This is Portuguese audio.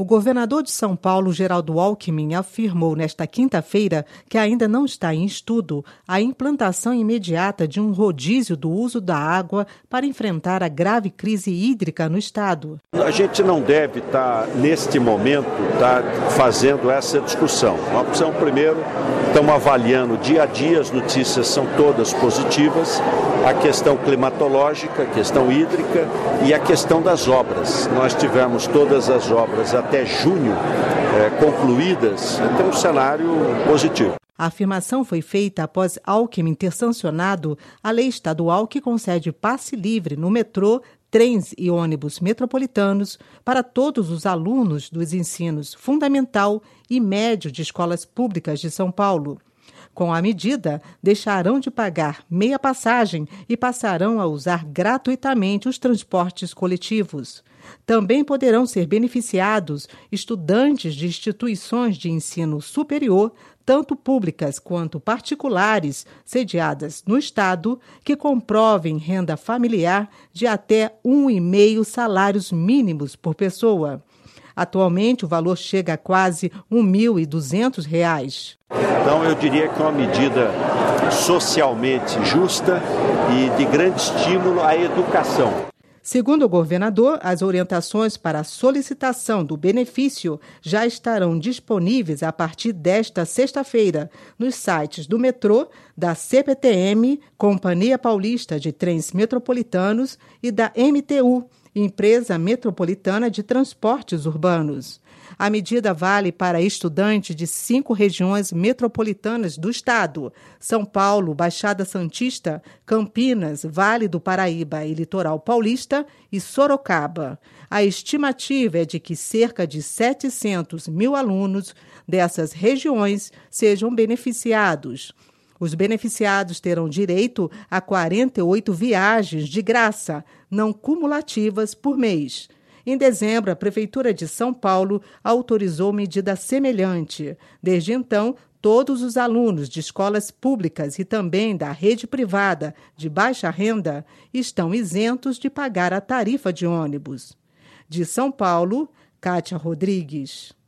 O governador de São Paulo, Geraldo Alckmin, afirmou nesta quinta-feira que ainda não está em estudo a implantação imediata de um rodízio do uso da água para enfrentar a grave crise hídrica no estado. A gente não deve estar, neste momento, fazendo essa discussão. A opção, primeiro, estamos avaliando dia a dia, as notícias são todas positivas, a questão climatológica, a questão hídrica e a questão das obras. Nós tivemos todas as obras até junho concluídas, então um cenário positivo. A afirmação foi feita após Alckmin ter sancionado a lei estadual que concede passe livre no metrô, trens e ônibus metropolitanos para todos os alunos dos ensinos fundamental e médio de escolas públicas de São Paulo. Com a medida, deixarão de pagar meia passagem e passarão a usar gratuitamente os transportes coletivos. Também poderão ser beneficiados estudantes de instituições de ensino superior, tanto públicas quanto particulares, sediadas no Estado, que comprovem renda familiar de até 1,5 salários mínimos por pessoa. Atualmente, o valor chega a quase R$ 1.200. Então, eu diria que é uma medida socialmente justa e de grande estímulo à educação. Segundo o governador, as orientações para a solicitação do benefício já estarão disponíveis a partir desta sexta-feira nos sites do metrô, da CPTM, Companhia Paulista de Trens Metropolitanos, e da MTU, Empresa Metropolitana de Transportes Urbanos. A medida vale para estudantes de 5 regiões metropolitanas do estado: São Paulo, Baixada Santista, Campinas, Vale do Paraíba e Litoral Paulista e Sorocaba. A estimativa é de que cerca de 700 mil alunos dessas regiões sejam beneficiados. Os beneficiados terão direito a 48 viagens de graça, não cumulativas, por mês. Em dezembro, a Prefeitura de São Paulo autorizou medida semelhante. Desde então, todos os alunos de escolas públicas e também da rede privada de baixa renda estão isentos de pagar a tarifa de ônibus. De São Paulo, Kátia Rodrigues.